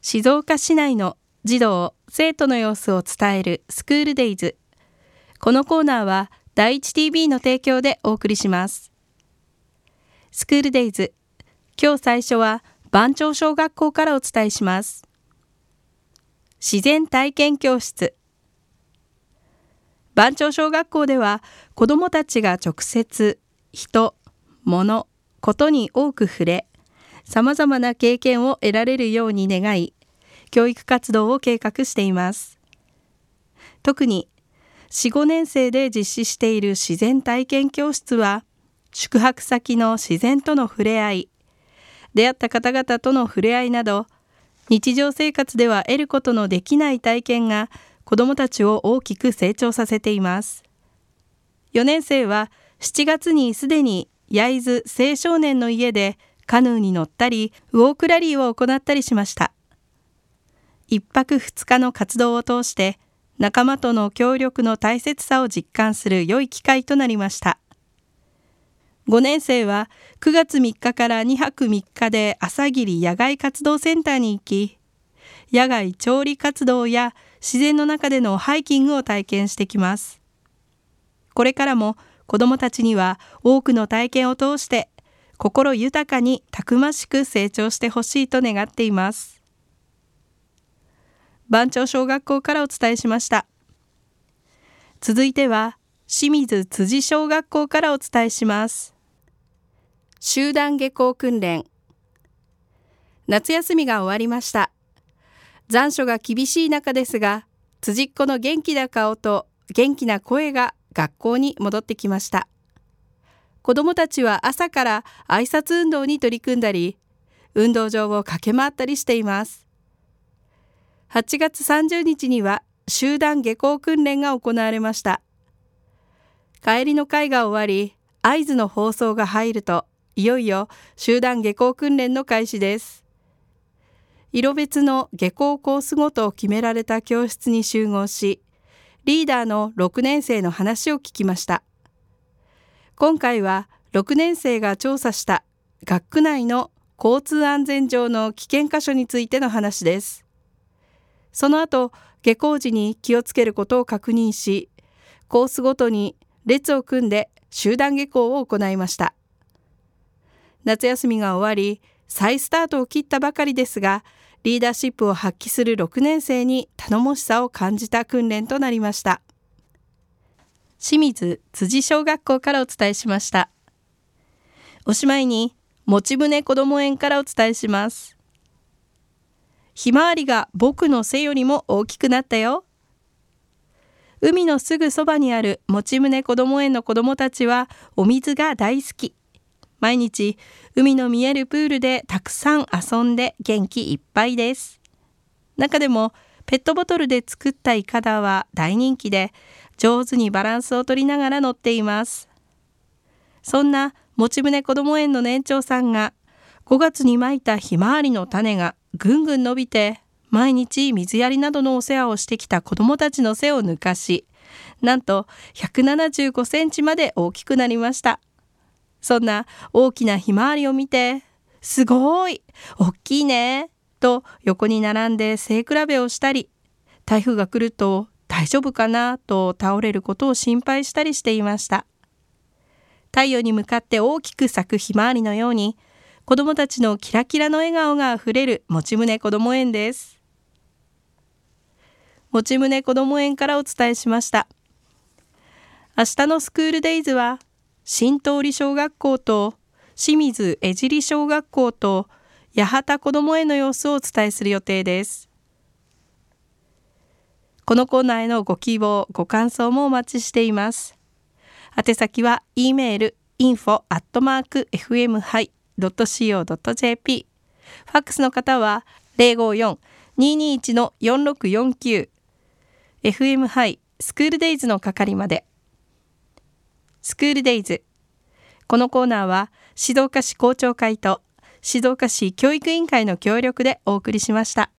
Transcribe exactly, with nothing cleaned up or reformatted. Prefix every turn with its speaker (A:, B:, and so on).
A: 静岡市内の児童・生徒の様子を伝えるスクールデイズ。このコーナーは第一 ティービー の提供でお送りします。スクールデイズ、今日最初は番町小学校からお伝えします。自然体験教室。番町小学校では子どもたちが直接人、物、ことに多く触れ、さまざまな経験を得られるように願い、教育活動を計画しています。特によん、ごねん生で実施している自然体験教室は、宿泊先の自然との触れ合い、出会った方々との触れ合いなど、日常生活では得ることのできない体験が子どもたちを大きく成長させています。よねん生はしちがつにすでに焼津青少年の家でカヌーに乗ったりウォークラリーを行ったりしました。いっぱくふつかの活動を通して仲間との協力の大切さを実感する良い機会となりました。ごねん生はくがつみっかからにはくみっかで朝霧野外活動センターに行き、野外調理活動や自然の中でのハイキングを体験してきます。これからも子どもたちには多くの体験を通して心豊かにたくましく成長してほしいと願っています。番町小学校からお伝えしました。続いては清水辻小学校からお伝えします。集団下校訓練。夏休みが終わりました。残暑が厳しい中ですが、辻っ子の元気な顔と元気な声が学校に戻ってきました。子どもたちは朝から挨拶運動に取り組んだり、運動場を駆け回ったりしています。はちがつさんじゅうにちには集団下校訓練が行われました。帰りの会が終わり、合図の放送が入ると、いよいよ集団下校訓練の開始です。色別の下校コースごと決められた教室に集合し、リーダーのろくねん生の話を聞きました。今回はろくねん生が調査した学区内の交通安全上の危険箇所についての話です。その後、下校時に気をつけることを確認し、コースごとに列を組んで集団下校を行いました。夏休みが終わり、再スタートを切ったばかりですが、リーダーシップを発揮するろくねん生に頼もしさを感じた訓練となりました。清水辻小学校からお伝えしました。おしまいに、もちぶねこども園からお伝えします。ひまわりが僕の背よりも大きくなったよ。海のすぐそばにあるもちぶねこども園の子どもたちはお水が大好き。毎日海の見えるプールでたくさん遊んで元気いっぱいです。中でもペットボトルで作ったいかだは大人気で、上手にバランスを取りながら乗っています。そんなもちぶねこども園の年長さんがごがつにまいたひまわりの種がぐんぐん伸びて、毎日水やりなどのお世話をしてきた子どもたちの背を抜かし、なんとひゃくななじゅうごセンチまで大きくなりました。そんな大きなひまわりを見て、すごい、大きいね、と横に並んで背比べをしたり、台風が来ると大丈夫かなと倒れることを心配したりしていました。太陽に向かって大きく咲くひまわりのように、子どもたちのキラキラの笑顔があふれるもちぶねこども園です。もちぶねこども園からお伝えしました。明日のスクールデイズは、新通り小学校と清水江尻小学校と八幡こども園の様子をお伝えする予定です。このコーナーへのご希望、ご感想もお待ちしています。宛先は E メール インフォ アットマーク エフエムハイ ドットシーオー ドット ジェーピー、ファックスの方は ゼロごよん にーにーいち よんろくよんきゅう、エフエム ハイスクールデイズの係まで。スクールデイズ。このコーナーは静岡市校長会と静岡市教育委員会の協力でお送りしました。